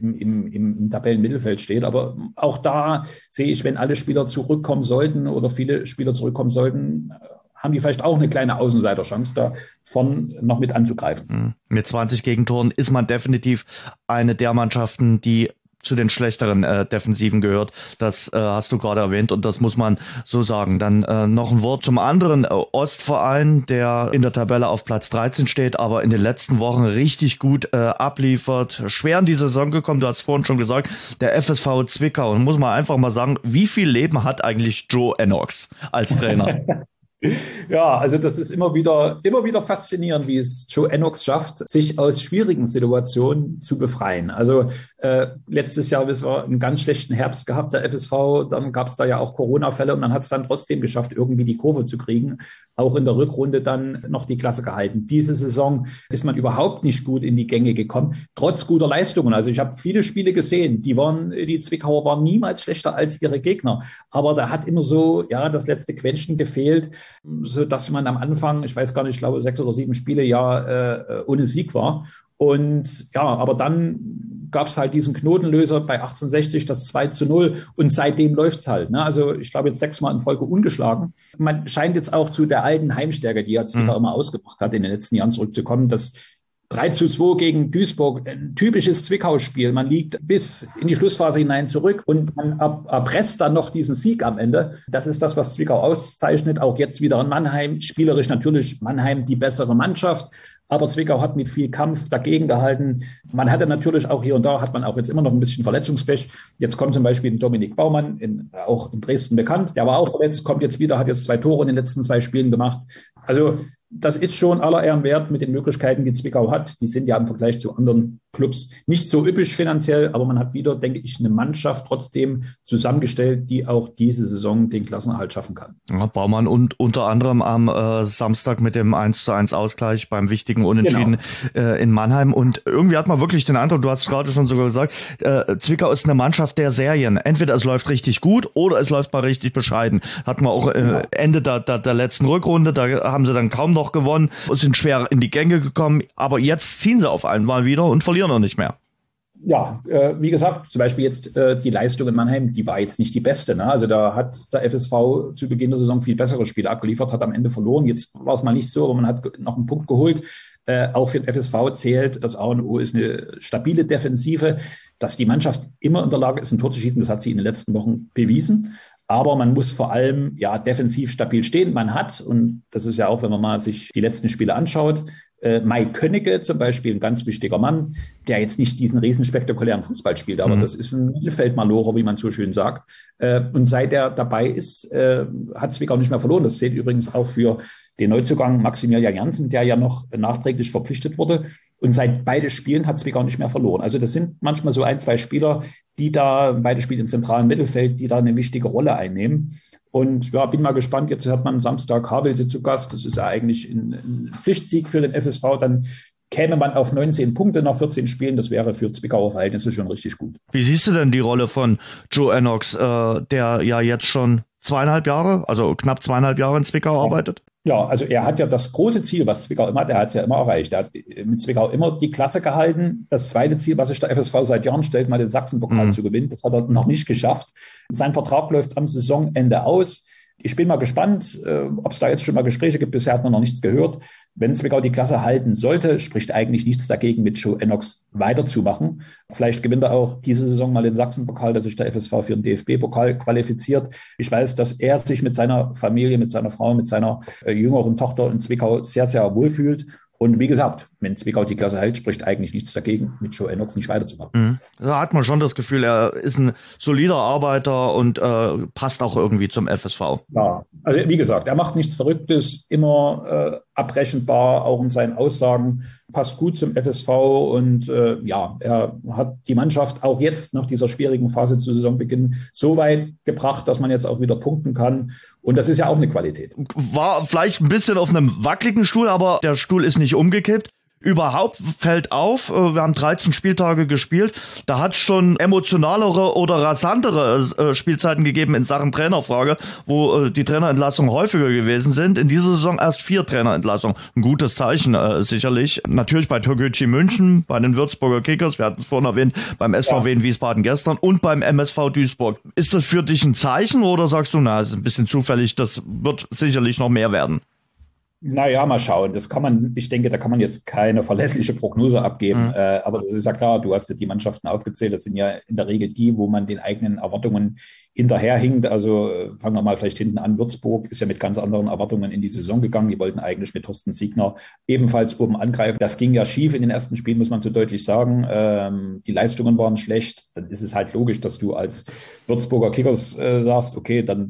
im Tabellenmittelfeld steht. Aber auch da sehe ich, wenn alle Spieler zurückkommen sollten oder viele Spieler zurückkommen sollten, haben die vielleicht auch eine kleine Außenseiterchance, da vorn noch mit anzugreifen. Mit 20 Gegentoren ist man definitiv eine der Mannschaften, die zu den schlechteren Defensiven gehört. Das hast du gerade erwähnt und das muss man so sagen. Dann noch ein Wort zum anderen Ostverein, der in der Tabelle auf Platz 13 steht, aber in den letzten Wochen richtig gut abliefert. Schwer in die Saison gekommen, du hast vorhin schon gesagt, der FSV Zwickau. Und muss man einfach mal sagen, wie viel Leben hat eigentlich Joe Ennox als Trainer? Ja, also das ist immer wieder faszinierend, wie es Joe Ennox schafft, sich aus schwierigen Situationen zu befreien. Also letztes Jahr haben wir einen ganz schlechten Herbst gehabt, der FSV, dann gab es da ja auch Corona-Fälle und man hat es dann trotzdem geschafft, irgendwie die Kurve zu kriegen, auch in der Rückrunde dann noch die Klasse gehalten. Diese Saison ist man überhaupt nicht gut in die Gänge gekommen, trotz guter Leistungen. Also ich habe viele Spiele gesehen, die Zwickauer waren niemals schlechter als ihre Gegner, aber da hat immer so, ja, das letzte Quäntchen gefehlt, so dass man am Anfang, ich weiß gar nicht, ich glaube 6 oder 7 Spiele ohne Sieg war. Und ja, aber dann gab es halt diesen Knotenlöser bei 1860, das 2:0 und seitdem läuft's halt. Ne? Also ich glaube jetzt 6 Mal in Folge ungeschlagen. Man scheint jetzt auch zu der alten Heimstärke, die ja Zwickau immer ausgemacht hat, in den letzten Jahren zurückzukommen. Das 3:2 gegen Duisburg, ein typisches Zwickau-Spiel. Man liegt bis in die Schlussphase hinein zurück und man erpresst dann noch diesen Sieg am Ende. Das ist das, was Zwickau auszeichnet. Auch jetzt wieder in Mannheim. Spielerisch natürlich Mannheim die bessere Mannschaft. Aber Zwickau hat mit viel Kampf dagegen gehalten. Man hatte natürlich auch hier und da, hat man auch jetzt immer noch ein bisschen Verletzungspech. Jetzt kommt zum Beispiel Dominik Baumann, auch in Dresden bekannt. Der war auch verletzt, kommt jetzt wieder, hat jetzt 2 Tore in den letzten 2 Spielen gemacht. Also das ist schon aller Ehren wert mit den Möglichkeiten, die Zwickau hat. Die sind ja im Vergleich zu anderen Clubs nicht so üppig finanziell, aber man hat wieder, denke ich, eine Mannschaft trotzdem zusammengestellt, die auch diese Saison den Klassenerhalt schaffen kann. Ja, Baumann und unter anderem am Samstag mit dem 1:1 Ausgleich beim wichtigen Unentschieden in Mannheim. Und irgendwie hat man wirklich den Eindruck, du hast es gerade schon sogar gesagt, Zwickau ist eine Mannschaft der Serien. Entweder es läuft richtig gut oder es läuft mal richtig bescheiden. Hatten wir auch Ende der letzten Rückrunde, da haben sie dann kaum noch gewonnen, sind schwer in die Gänge gekommen, aber jetzt ziehen sie auf einmal wieder und verlieren noch nicht mehr. Ja, wie gesagt, zum Beispiel jetzt die Leistung in Mannheim, die war jetzt nicht die beste. Ne? Also da hat der FSV zu Beginn der Saison viel bessere Spiele abgeliefert, hat am Ende verloren. Jetzt war es mal nicht so, aber man hat noch einen Punkt geholt. Auch für den FSV zählt, das A und O ist eine stabile Defensive. Dass die Mannschaft immer in der Lage ist, ein Tor zu schießen, das hat sie in den letzten Wochen bewiesen. Aber man muss vor allem defensiv stabil stehen. Man hat, und das ist ja auch, wenn man mal sich die letzten Spiele anschaut, Mai Könnecke zum Beispiel, ein ganz wichtiger Mann, der jetzt nicht diesen riesen spektakulären Fußball spielt, aber das ist ein Mittelfeldmalorer, wie man so schön sagt. Und seit er dabei ist, hat Zwickau nicht mehr verloren. Das zählt übrigens auch für den Neuzugang Maximilian Jansen, der ja noch nachträglich verpflichtet wurde. Und seit beide Spielen hat Zwickau nicht mehr verloren. Also das sind manchmal so 1, 2 Spieler, die da, beide spielen im zentralen Mittelfeld, die da eine wichtige Rolle einnehmen. Und ja, bin mal gespannt, jetzt hat man am Samstag Havelse zu Gast. Das ist ja eigentlich ein Pflichtsieg für den FSV. Dann käme man auf 19 Punkte nach 14 Spielen. Das wäre für Zwickauer Verhältnisse schon richtig gut. Wie siehst du denn die Rolle von Joe Ennox, der ja jetzt schon knapp 2,5 Jahre in Zwickau arbeitet? Ja, also er hat ja das große Ziel, was Zwickau immer hat, er hat es ja immer erreicht. Er hat mit Zwickau immer die Klasse gehalten. Das zweite Ziel, was sich der FSV seit Jahren stellt, mal den Sachsenpokal zu gewinnen, das hat er noch nicht geschafft. Sein Vertrag läuft am Saisonende aus. Ich bin mal gespannt, ob es da jetzt schon mal Gespräche gibt. Bisher hat man noch nichts gehört. Wenn Zwickau die Klasse halten sollte, spricht eigentlich nichts dagegen, mit Joe Ennox weiterzumachen. Vielleicht gewinnt er auch diese Saison mal den Sachsenpokal, dass sich der FSV für den DFB-Pokal qualifiziert. Ich weiß, dass er sich mit seiner Familie, mit seiner Frau, mit seiner jüngeren Tochter in Zwickau sehr, sehr wohlfühlt. Und wie gesagt, wenn Zwickau die Klasse hält, spricht eigentlich nichts dagegen, mit Joe Ennox nicht weiterzumachen. Da hat man schon das Gefühl, er ist ein solider Arbeiter und passt auch irgendwie zum FSV. Ja, also wie gesagt, er macht nichts Verrücktes, immer abrechenbar, auch in seinen Aussagen, passt gut zum FSV und er hat die Mannschaft auch jetzt nach dieser schwierigen Phase zu Saisonbeginn so weit gebracht, dass man jetzt auch wieder punkten kann. Und das ist ja auch eine Qualität. War vielleicht ein bisschen auf einem wackeligen Stuhl, aber der Stuhl ist nicht umgekippt. Überhaupt fällt auf, wir haben 13 Spieltage gespielt, da hat es schon emotionalere oder rasantere Spielzeiten gegeben in Sachen Trainerfrage, wo die Trainerentlassungen häufiger gewesen sind. In dieser Saison erst 4 Trainerentlassungen. Ein gutes Zeichen sicherlich. Natürlich bei Türkgücü München, bei den Würzburger Kickers, wir hatten es vorhin erwähnt, beim SVW in Wiesbaden gestern und beim MSV Duisburg. Ist das für dich ein Zeichen oder sagst du, es ist ein bisschen zufällig, das wird sicherlich noch mehr werden? Naja, mal schauen. Ich denke, da kann man jetzt keine verlässliche Prognose abgeben. Aber das ist ja klar, du hast ja die Mannschaften aufgezählt. Das sind ja in der Regel die, wo man den eigenen Erwartungen hinterherhinkt. Also fangen wir mal vielleicht hinten an. Würzburg ist ja mit ganz anderen Erwartungen in die Saison gegangen. Die wollten eigentlich mit Thorsten Siegner ebenfalls oben angreifen. Das ging ja schief in den ersten Spielen, muss man so deutlich sagen. Die Leistungen waren schlecht. Dann ist es halt logisch, dass du als Würzburger Kickers sagst, okay, dann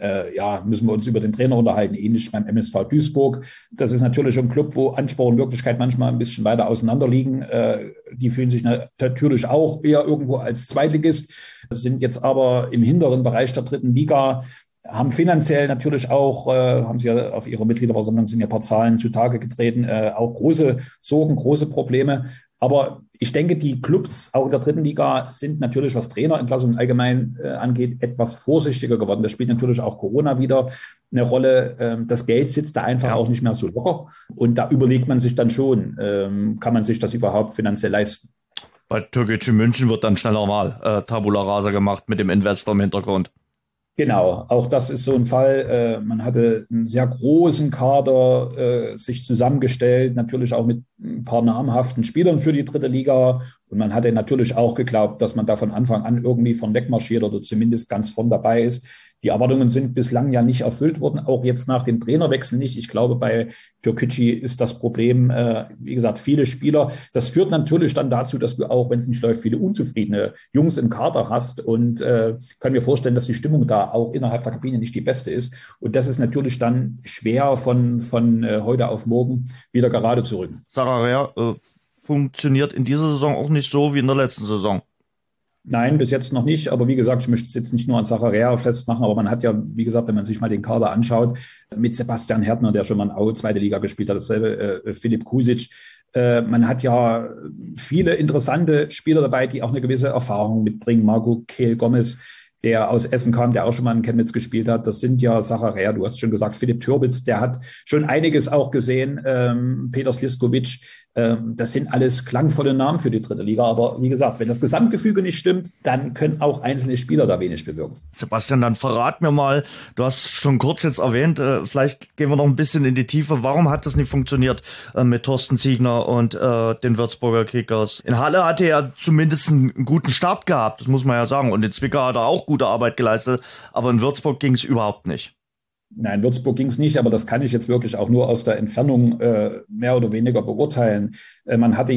müssen wir uns über den Trainer unterhalten. Ähnlich beim MSV Duisburg. Das ist natürlich ein Club, wo Anspruch und Wirklichkeit manchmal ein bisschen weiter auseinander liegen. Die fühlen sich natürlich auch eher irgendwo als Zweitligist, sind jetzt aber im hinteren Bereich der 3. Liga, haben finanziell natürlich auch, haben sie ja auf ihrer Mitgliederversammlung, sind ja ein paar Zahlen zutage getreten, auch große Sorgen, große Probleme. Aber ich denke, die Clubs auch in der 3. Liga sind natürlich, was Trainerentlassungen allgemein angeht, etwas vorsichtiger geworden. Da spielt natürlich auch Corona wieder eine Rolle. Das Geld sitzt da einfach auch nicht mehr so locker. Und da überlegt man sich dann schon, kann man sich das überhaupt finanziell leisten? Bei Türkgücü München wird dann schneller mal Tabula Rasa gemacht mit dem Investor im Hintergrund. Genau, auch das ist so ein Fall. Man hatte einen sehr großen Kader sich zusammengestellt, natürlich auch mit ein paar namhaften Spielern für die 3. Liga. Und man hatte natürlich auch geglaubt, dass man da von Anfang an irgendwie von wegmarschiert oder zumindest ganz vorn dabei ist. Die Erwartungen sind bislang ja nicht erfüllt worden, auch jetzt nach dem Trainerwechsel nicht. Ich glaube, bei Türkgücü ist das Problem, wie gesagt, viele Spieler. Das führt natürlich dann dazu, dass du auch, wenn es nicht läuft, viele unzufriedene Jungs im Kader hast und kann mir vorstellen, dass die Stimmung da auch innerhalb der Kabine nicht die beste ist. Und das ist natürlich dann schwer von heute auf morgen wieder gerade zu rücken. Sararea funktioniert in dieser Saison auch nicht so wie in der letzten Saison. Nein, bis jetzt noch nicht. Aber wie gesagt, ich möchte es jetzt nicht nur an Zachariah festmachen, aber man hat ja, wie gesagt, wenn man sich mal den Kader anschaut, mit Sebastian Härtner, der schon mal in Aue 2. Liga gespielt hat, dasselbe Filip Kusic. Man hat ja viele interessante Spieler dabei, die auch eine gewisse Erfahrung mitbringen. Marco Kehl-Gomez, der aus Essen kam, der auch schon mal in Chemnitz gespielt hat. Das sind ja Zachariah, du hast schon gesagt, Philipp Türbitz, der hat schon einiges auch gesehen. Peter Sliskovic, das sind alles klangvolle Namen für die 3. Liga. Aber wie gesagt, wenn das Gesamtgefüge nicht stimmt, dann können auch einzelne Spieler da wenig bewirken. Sebastian, dann verrat mir mal, du hast schon kurz jetzt erwähnt, vielleicht gehen wir noch ein bisschen in die Tiefe. Warum hat das nicht funktioniert mit Thorsten Siegner und den Würzburger Kickers? In Halle hatte er zumindest einen guten Start gehabt, das muss man ja sagen. Und in Zwickau hat er auch gute Arbeit geleistet, aber in Würzburg ging es überhaupt nicht. Nein, Würzburg ging es nicht, aber das kann ich jetzt wirklich auch nur aus der Entfernung mehr oder weniger beurteilen. Man hatte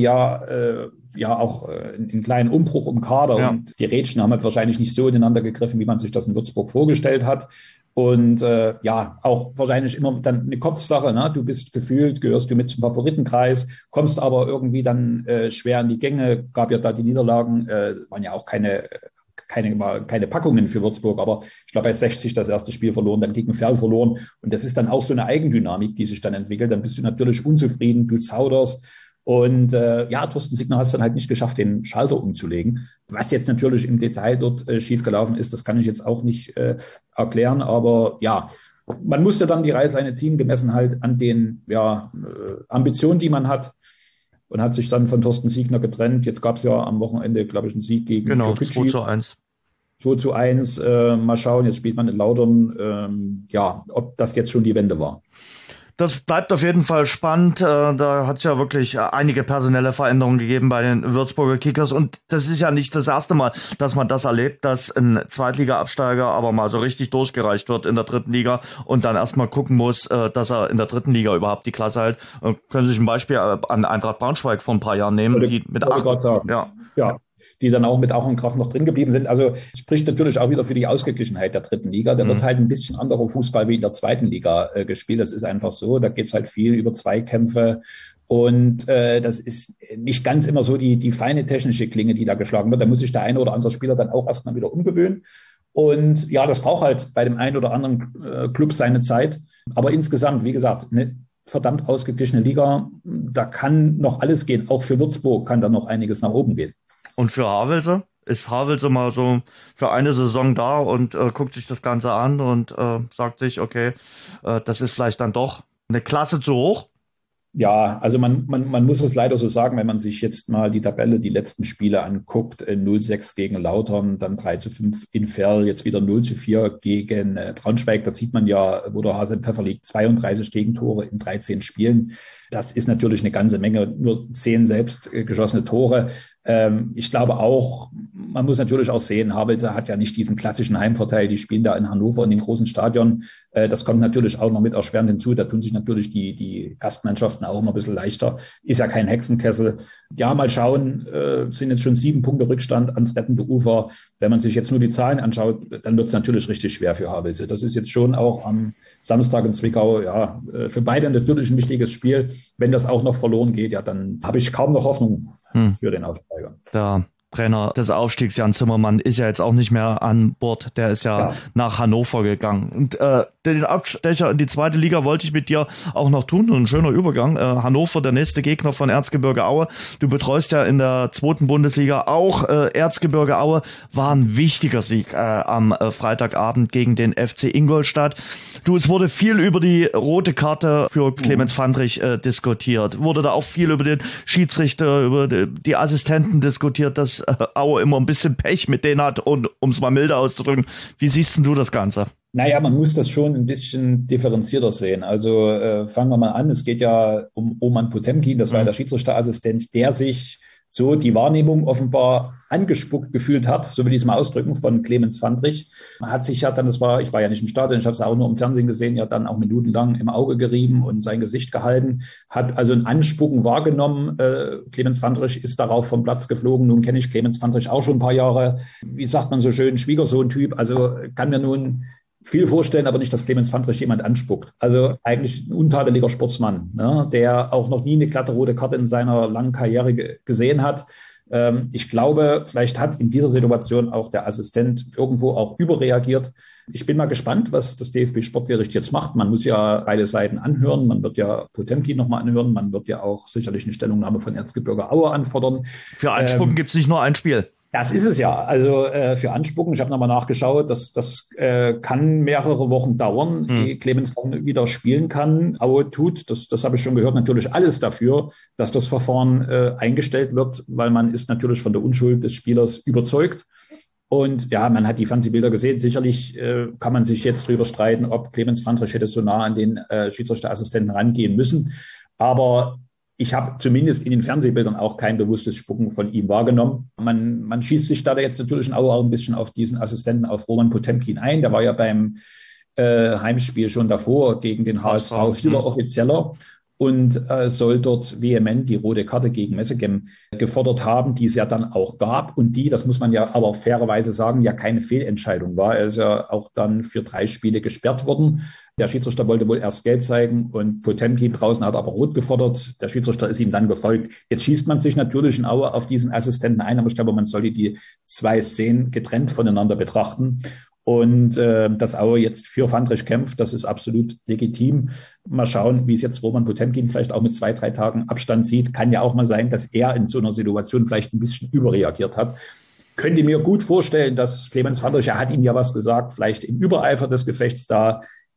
auch einen kleinen Umbruch im Kader und die Rädchen haben halt wahrscheinlich nicht so ineinander gegriffen, wie man sich das in Würzburg vorgestellt hat. Und auch wahrscheinlich immer dann eine Kopfsache. Ne? Du bist gefühlt, gehörst du mit zum Favoritenkreis, kommst aber irgendwie dann schwer in die Gänge. Gab ja da die Niederlagen, waren ja auch keine Packungen für Würzburg, aber ich glaube, bei 60 das erste Spiel verloren, dann gegen Ferl verloren. Und das ist dann auch so eine Eigendynamik, die sich dann entwickelt. Dann bist du natürlich unzufrieden, du zauderst. Und Thorsten Siegner hat es dann halt nicht geschafft, den Schalter umzulegen. Was jetzt natürlich im Detail dort schiefgelaufen ist, das kann ich jetzt auch nicht erklären. Aber ja, man musste dann die Reißleine ziehen, gemessen halt an den Ambitionen, die man hat. Und hat sich dann von Thorsten Siegner getrennt. Jetzt gab es ja am Wochenende, glaube ich, einen Sieg gegen Türkgücü. 2:1. 2:1. Mal schauen, jetzt spielt man in Lautern. Ob das jetzt schon die Wende war. Das bleibt auf jeden Fall spannend. Da hat es ja wirklich einige personelle Veränderungen gegeben bei den Würzburger Kickers. Und das ist ja nicht das erste Mal, dass man das erlebt, dass ein Zweitliga-Absteiger aber mal so richtig durchgereicht wird in der dritten Liga und dann erstmal gucken muss, dass er in der dritten Liga überhaupt die Klasse hält. Können Sie sich ein Beispiel an Eintracht Braunschweig vor ein paar Jahren nehmen, die mit 8. Ja. Die dann auch mit Ach und Krach noch drin geblieben sind. Also spricht natürlich auch wieder für die Ausgeglichenheit der dritten Liga. Da wird halt ein bisschen anderer Fußball wie in der zweiten Liga gespielt. Das ist einfach so. Da geht es halt viel über Zweikämpfe. Und das ist nicht ganz immer so die feine technische Klinge, die da geschlagen wird. Da muss sich der eine oder andere Spieler dann auch erstmal wieder umgewöhnen. Und ja, das braucht halt bei dem einen oder anderen Club seine Zeit. Aber insgesamt, wie gesagt, eine verdammt ausgeglichene Liga. Da kann noch alles gehen. Auch für Würzburg kann da noch einiges nach oben gehen. Und für Havelse? Ist Havelse mal so für eine Saison da und guckt sich das Ganze an und sagt sich, okay, das ist vielleicht dann doch eine Klasse zu hoch? Ja, also man muss es leider so sagen, wenn man sich jetzt mal die Tabelle, die letzten Spiele anguckt, 0:6 gegen Lautern, dann 3:5 in Verl, jetzt wieder 0:4 gegen Braunschweig. Das sieht man ja, wo der Hase im Pfeffer liegt, 32 Gegentore in 13 Spielen. Das ist natürlich eine ganze Menge, nur 10 selbst geschossene Tore. Ich glaube auch, man muss natürlich auch sehen, Havelse hat ja nicht diesen klassischen Heimvorteil. Die spielen da in Hannover in dem großen Stadion. Das kommt natürlich auch noch mit erschwerend hinzu. Da tun sich natürlich die Gastmannschaften auch immer ein bisschen leichter. Ist ja kein Hexenkessel. Ja, mal schauen, sind jetzt schon 7 Punkte Rückstand ans rettende Ufer. Wenn man sich jetzt nur die Zahlen anschaut, dann wird es natürlich richtig schwer für Havelse. Das ist jetzt schon auch am Samstag in Zwickau, ja, für beide natürlich ein wichtiges Spiel. Wenn das auch noch verloren geht, ja, dann habe ich kaum noch Hoffnung für den Aufsteiger. Der Trainer des Aufstiegs, Jan Zimmermann, ist ja jetzt auch nicht mehr an Bord. Der ist ja nach Hannover gegangen. Und den Abstecher in die zweite Liga wollte ich mit dir auch noch tun. Ein schöner Übergang. Hannover, der nächste Gegner von Erzgebirge Aue. Du betreust ja in der zweiten Bundesliga auch Erzgebirge Aue. War ein wichtiger Sieg am Freitagabend gegen den FC Ingolstadt. Es wurde viel über die rote Karte für Clemens Fandrich diskutiert. Wurde da auch viel über den Schiedsrichter, über die Assistenten diskutiert, dass Aue immer ein bisschen Pech mit denen hat, und um es mal milder auszudrücken. Wie siehst denn du das Ganze? Naja, man muss das schon ein bisschen differenzierter sehen. Also fangen wir mal an. Es geht ja um Roman Potemkin, das war der Schiedsrichterassistent, der sich so die Wahrnehmung offenbar angespuckt gefühlt hat, so will ich es mal ausdrücken, von Clemens Fandrich. Man hat sich ja dann, ich war ja nicht im Stadion, ich habe es auch nur im Fernsehen gesehen, ja dann auch minutenlang im Auge gerieben und sein Gesicht gehalten, hat also ein Anspucken wahrgenommen. Clemens Fandrich ist darauf vom Platz geflogen. Nun kenne ich Clemens Fandrich auch schon ein paar Jahre. Wie sagt man so schön, Schwiegersohn-Typ. Also kann mir nun viel vorstellen, aber nicht, dass Clemens Fandrich jemand anspuckt. Also eigentlich ein untadeliger Sportsmann, ne, der auch noch nie eine glatte rote Karte in seiner langen Karriere gesehen hat. Ich glaube, vielleicht hat in dieser Situation auch der Assistent irgendwo auch überreagiert. Ich bin mal gespannt, was das DFB-Sportgericht jetzt macht. Man muss ja beide Seiten anhören. Man wird ja Potemkin nochmal anhören. Man wird ja auch sicherlich eine Stellungnahme von Erzgebirge Aue anfordern. Für Anspucken gibt es nicht nur ein Spiel. Das ist es ja. Also für Anspucken, ich habe nochmal nachgeschaut, das kann mehrere Wochen dauern, ehe Clemens dann wieder spielen kann. Aue tut, das habe ich schon gehört, natürlich alles dafür, dass das Verfahren eingestellt wird, weil man ist natürlich von der Unschuld des Spielers überzeugt. Und ja, man hat die Fernsehbilder gesehen. Sicherlich kann man sich jetzt drüber streiten, ob Clemens Fandrich hätte so nah an den Schiedsrichterassistenten rangehen müssen. Aber ich habe zumindest in den Fernsehbildern auch kein bewusstes Spucken von ihm wahrgenommen. Man schießt sich da jetzt natürlich in Aue auch ein bisschen auf diesen Assistenten, auf Roman Potemkin ein. Der war ja beim Heimspiel schon davor gegen den HSV wieder offizieller und soll dort vehement die rote Karte gegen Messegem gefordert haben, die es ja dann auch gab und die, das muss man ja aber fairerweise sagen, ja keine Fehlentscheidung war. Er ist ja auch dann für 3 Spiele gesperrt worden. Der Schiedsrichter wollte wohl erst gelb zeigen und Potemkin draußen hat aber rot gefordert. Der Schiedsrichter ist ihm dann gefolgt. Jetzt schießt man sich natürlich in Aue auf diesen Assistenten ein, aber ich glaube, man sollte die 2 Szenen getrennt voneinander betrachten. Und dass Aue jetzt für Fandrich kämpft, das ist absolut legitim. Mal schauen, wie es jetzt Roman Potemkin vielleicht auch mit 2, 3 Tagen Abstand sieht. Kann ja auch mal sein, dass er in so einer Situation vielleicht ein bisschen überreagiert hat. Könnte mir gut vorstellen, dass Clemens Fandrich, er hat ihm ja was gesagt, vielleicht im Übereifer des Gefechts da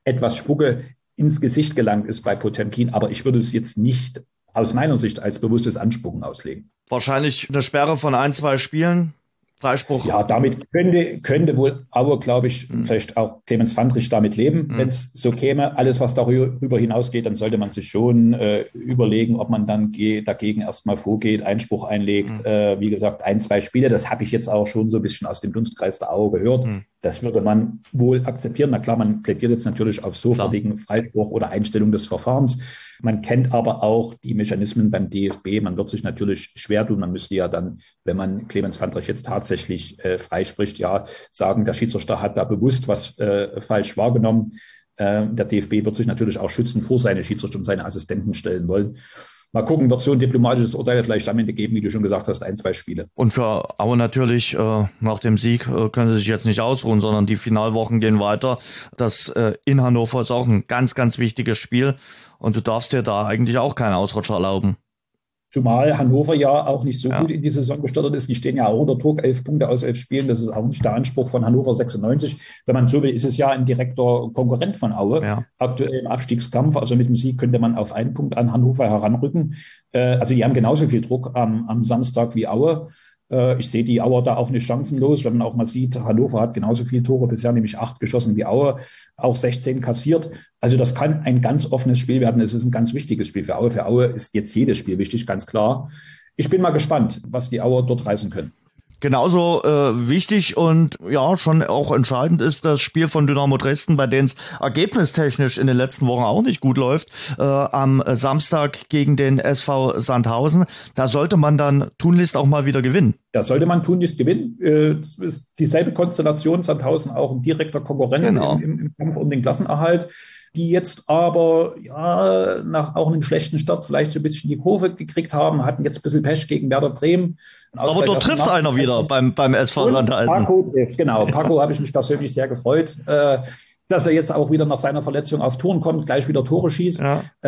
etwas Spucke ins Gesicht gelangt ist bei Potemkin. Aber ich würde es jetzt nicht aus meiner Sicht als bewusstes Anspucken auslegen. Wahrscheinlich eine Sperre von 1-2 Spielen. Freispruch. Ja, damit könnte wohl Aue, glaube ich, vielleicht auch Clemens Fandrich damit leben, wenn es so käme. Alles, was darüber hinausgeht, dann sollte man sich schon überlegen, ob man dann dagegen erstmal vorgeht, Einspruch einlegt. Wie gesagt, 1-2 Spiele, das habe ich jetzt auch schon so ein bisschen aus dem Dunstkreis der Aue gehört. Das würde man wohl akzeptieren. Na klar, man plädiert jetzt natürlich auf sofortigen Freispruch oder Einstellung des Verfahrens. Man kennt aber auch die Mechanismen beim DFB. Man wird sich natürlich schwer tun. Man müsste ja dann, wenn man Clemens Fandrich jetzt tatsächlich freispricht, ja sagen, der Schiedsrichter hat da bewusst was falsch wahrgenommen. Der DFB wird sich natürlich auch schützen vor seine Schiedsrichter und seine Assistenten stellen wollen. Mal gucken, wird so ein diplomatisches Urteil vielleicht am Ende geben, wie du schon gesagt hast, 1-2 Spiele. Und für Aue natürlich, nach dem Sieg können sie sich jetzt nicht ausruhen, sondern die Finalwochen gehen weiter. Das in Hannover ist auch ein ganz, ganz wichtiges Spiel und du darfst dir da eigentlich auch keinen Ausrutscher erlauben. Zumal Hannover ja auch nicht so gut in die Saison gestartet ist. Die stehen ja auch unter Druck, 11 Punkte aus 11 Spielen. Das ist auch nicht der Anspruch von Hannover 96. Wenn man so will, ist es ja ein direkter Konkurrent von Aue. Aktuell im Abstiegskampf. Also mit dem Sieg könnte man auf einen Punkt an Hannover heranrücken. Also die haben genauso viel Druck am Samstag wie Aue. Ich sehe die Auer da auch nicht chancenlos, wenn man auch mal sieht, Hannover hat genauso viele Tore bisher, nämlich 8 geschossen wie Aue, auch 16 kassiert. Also das kann ein ganz offenes Spiel werden. Es ist ein ganz wichtiges Spiel für Aue. Für Aue ist jetzt jedes Spiel wichtig, ganz klar. Ich bin mal gespannt, was die Auer dort reißen können. Genauso wichtig und ja schon auch entscheidend ist das Spiel von Dynamo Dresden, bei denen es ergebnistechnisch in den letzten Wochen auch nicht gut läuft, am Samstag gegen den SV Sandhausen. Da sollte man dann tunlichst auch mal wieder gewinnen. Da sollte man tunlichst gewinnen. Es ist dieselbe Konstellation, Sandhausen auch ein direkter Konkurrent im Kampf um den Klassenerhalt, die jetzt aber ja nach auch einem schlechten Start vielleicht so ein bisschen die Kurve gekriegt haben, hatten jetzt ein bisschen Pech gegen Werder Bremen. Aber dort trifft einer wieder beim SV Sandhausen. Paco trifft, genau. Paco habe ich mich persönlich sehr gefreut, dass er jetzt auch wieder nach seiner Verletzung auf Toren kommt, gleich wieder Tore schießt.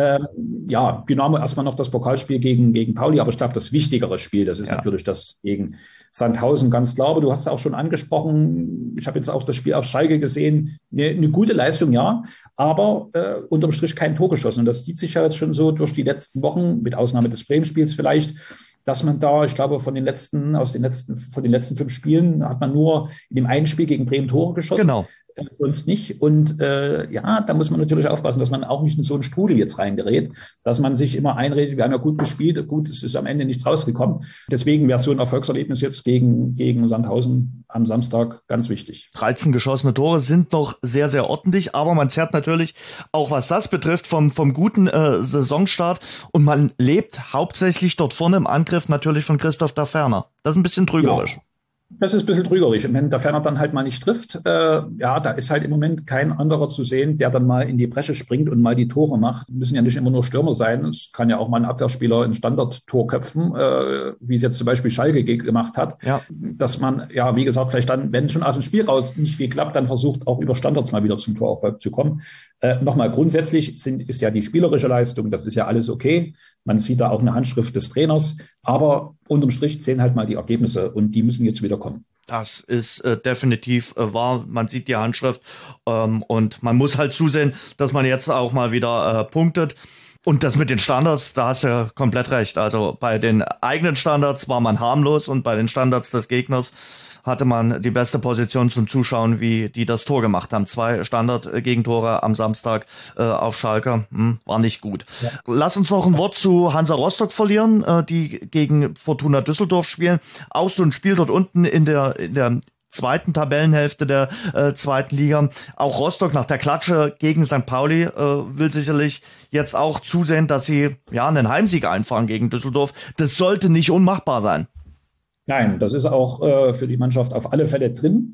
Ja, Dynamo erstmal noch das Pokalspiel gegen Pauli, aber ich glaube, das wichtigere Spiel, das ist natürlich das gegen Sandhausen, ganz klar. Aber du hast es auch schon angesprochen, ich habe jetzt auch das Spiel auf Schalke gesehen, eine gute Leistung, ja, aber unterm Strich kein Tor geschossen. Und das zieht sich ja jetzt schon so durch die letzten Wochen, mit Ausnahme des Bremen-Spiels vielleicht, dass man da, ich glaube, von den letzten 5 Spielen hat man nur in dem einen Spiel gegen Bremen Tore geschossen. Genau. Sonst nicht. Und ja, da muss man natürlich aufpassen, dass man auch nicht in so einen Strudel jetzt reingerät, dass man sich immer einredet, wir haben ja gut gespielt, gut, es ist am Ende nichts rausgekommen. Deswegen wäre so ein Erfolgserlebnis jetzt gegen Sandhausen am Samstag ganz wichtig. 13 geschossene Tore sind noch sehr, sehr ordentlich, aber man zerrt natürlich auch, was das betrifft, vom guten Saisonstart und man lebt hauptsächlich dort vorne im Angriff natürlich von Christoph Daferner. Das ist ein bisschen trügerisch. Ja. Das ist ein bisschen trügerisch. Und wenn der Ferner dann halt mal nicht trifft, ja, da ist halt im Moment kein anderer zu sehen, der dann mal in die Bresche springt und mal die Tore macht. Müssen ja nicht immer nur Stürmer sein. Es kann ja auch mal ein Abwehrspieler ein Standardtor köpfen, wie es jetzt zum Beispiel Schalke gemacht hat. Ja. Dass man, ja, wie gesagt, vielleicht dann, wenn schon aus dem Spiel raus nicht viel klappt, dann versucht auch über Standards mal wieder zum Torerfolg zu kommen. Nochmal, grundsätzlich ist ja die spielerische Leistung, das ist ja alles okay. Man sieht da auch eine Handschrift des Trainers, aber unterm Strich zählen halt mal die Ergebnisse und die müssen jetzt wieder kommen. Das ist definitiv wahr. Man sieht die Handschrift und man muss halt zusehen, dass man jetzt auch mal wieder punktet. Und das mit den Standards, da hast du ja komplett recht. Also bei den eigenen Standards war man harmlos und bei den Standards des Gegners hatte man die beste Position zum Zuschauen, wie die das Tor gemacht haben. 2 Standard-Gegentore am Samstag auf Schalke, war nicht gut. Ja. Lass uns noch ein Wort zu Hansa Rostock verlieren, die gegen Fortuna Düsseldorf spielen. Auch so ein Spiel dort unten in der zweiten Tabellenhälfte der zweiten Liga. Auch Rostock nach der Klatsche gegen St. Pauli will sicherlich jetzt auch zusehen, dass sie ja einen Heimsieg einfahren gegen Düsseldorf. Das sollte nicht unmachbar sein. Nein, das ist auch für die Mannschaft auf alle Fälle drin.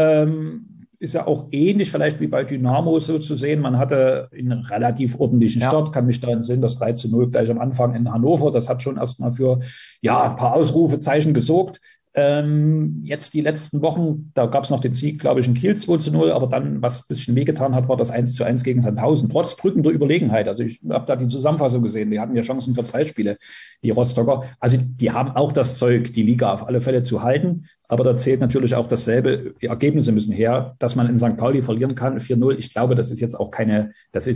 Ist ja auch ähnlich vielleicht wie bei Dynamo so zu sehen. Man hatte einen relativ ordentlichen Start, kann mich da entsinnen, das 3:0 gleich am Anfang in Hannover. Das hat schon erstmal für ein paar Ausrufezeichen gesorgt. Jetzt die letzten Wochen, da gab es noch den Sieg, glaube ich, in Kiel 2:0, aber dann, was ein bisschen wehgetan hat, war das 1:1 gegen Sandhausen, trotz drückender Überlegenheit. Also ich habe da die Zusammenfassung gesehen, die hatten ja Chancen für 2 Spiele, die Rostocker. Also die haben auch das Zeug, die Liga auf alle Fälle zu halten, Aber da zählt natürlich auch dasselbe. Die Ergebnisse müssen her, dass man in St. Pauli verlieren kann, 4-0. Ich glaube, das ist jetzt auch keine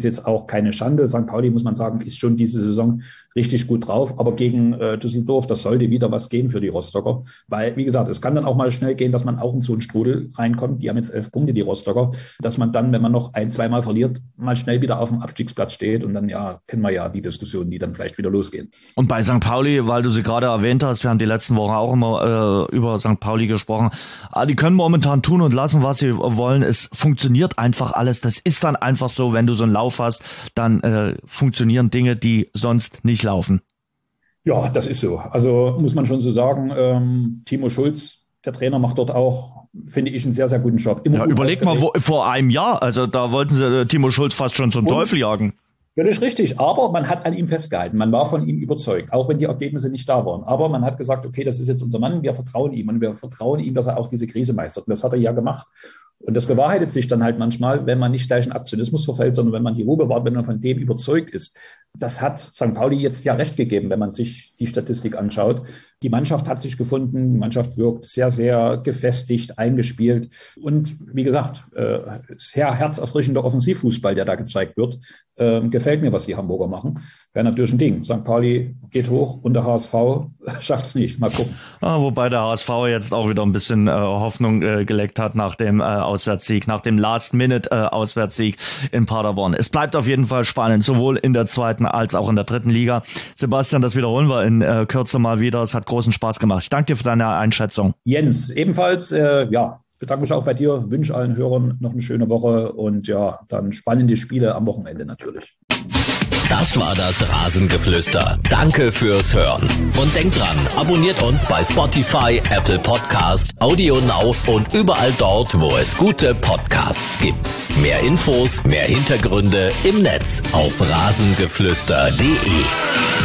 Schande. St. Pauli, muss man sagen, ist schon diese Saison richtig gut drauf. Aber gegen Düsseldorf, das sollte wieder was gehen für die Rostocker. Weil, wie gesagt, es kann dann auch mal schnell gehen, dass man auch in so einen Strudel reinkommt. Die haben jetzt 11 Punkte, die Rostocker. Dass man dann, wenn man noch 1-2 Mal verliert, mal schnell wieder auf dem Abstiegsplatz steht. Und dann, ja, kennen wir ja die Diskussionen, die dann vielleicht wieder losgehen. Und bei St. Pauli, weil du sie gerade erwähnt hast, wir haben die letzten Wochen auch immer über St. Pauli gesprochen. Die können momentan tun und lassen, was sie wollen. Es funktioniert einfach alles. Das ist dann einfach so, wenn du so einen Lauf hast, dann funktionieren Dinge, die sonst nicht laufen. Ja, das ist so. Also muss man schon so sagen, Timo Schulz, der Trainer, macht dort auch, finde ich, einen sehr, sehr guten Job. Ja, überleg mal, vor einem Jahr, also da wollten sie Timo Schulz fast schon zum Teufel jagen. Völlig richtig, aber man hat an ihm festgehalten, man war von ihm überzeugt, auch wenn die Ergebnisse nicht da waren. Aber man hat gesagt, okay, das ist jetzt unser Mann, wir vertrauen ihm und wir vertrauen ihm, dass er auch diese Krise meistert. Und das hat er ja gemacht. Und das bewahrheitet sich dann halt manchmal, wenn man nicht gleich in Aktionismus verfällt, sondern wenn man die Ruhe bewahrt, wenn man von dem überzeugt ist. Das hat St. Pauli jetzt ja recht gegeben, wenn man sich die Statistik anschaut. Die Mannschaft hat sich gefunden, die Mannschaft wirkt sehr, sehr gefestigt, eingespielt. Und wie gesagt, sehr herzerfrischender Offensivfußball, der da gezeigt wird. Gefällt mir, was die Hamburger machen. Wäre natürlich ein Ding. St. Pauli geht hoch und der HSV schafft es nicht. Mal gucken. Wobei der HSV jetzt auch wieder ein bisschen Hoffnung geleckt hat nach dem Auswärtssieg, nach dem Last-Minute-Auswärtssieg in Paderborn. Es bleibt auf jeden Fall spannend, sowohl in der zweiten als auch in der dritten Liga. Sebastian, das wiederholen wir in Kürze mal wieder. Es hat großen Spaß gemacht. Ich danke dir für deine Einschätzung. Jens, ebenfalls, bedanke mich auch bei dir, wünsche allen Hörern noch eine schöne Woche und ja, dann spannende Spiele am Wochenende natürlich. Das war das Rasengeflüster. Danke fürs Hören. Und denkt dran, abonniert uns bei Spotify, Apple Podcast, Audio Now und überall dort, wo es gute Podcasts gibt. Mehr Infos, mehr Hintergründe im Netz auf rasengeflüster.de.